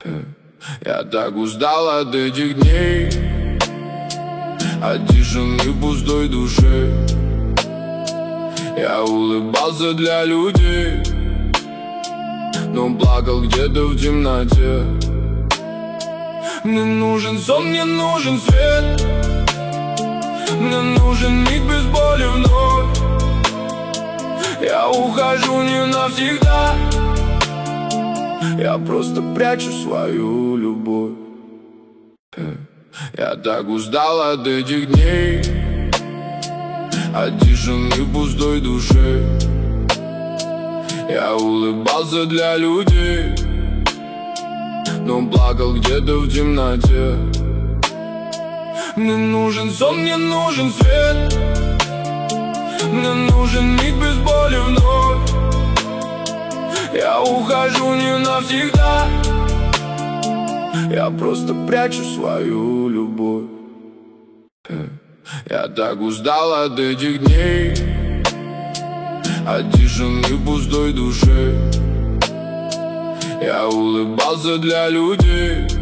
Я так устал от этих дней, от тишины в пустой душе. Я улыбался для людей, но плакал где-то в темноте. Мне нужен сон, мне нужен свет, мне нужен миг без боли вновь. Я ухожу не навсегда, я просто прячу свою любовь. Я так устал от этих дней, от тишины в пустой душе. Я улыбался для людей, но плакал где-то в темноте. Мне нужен сон, мне нужен свет, мне нужен миг без боли вновь. Я ухожу не навсегда, я просто прячу свою любовь. Я так устал от этих дней, от тишины в пустой душе. Я улыбался для людей,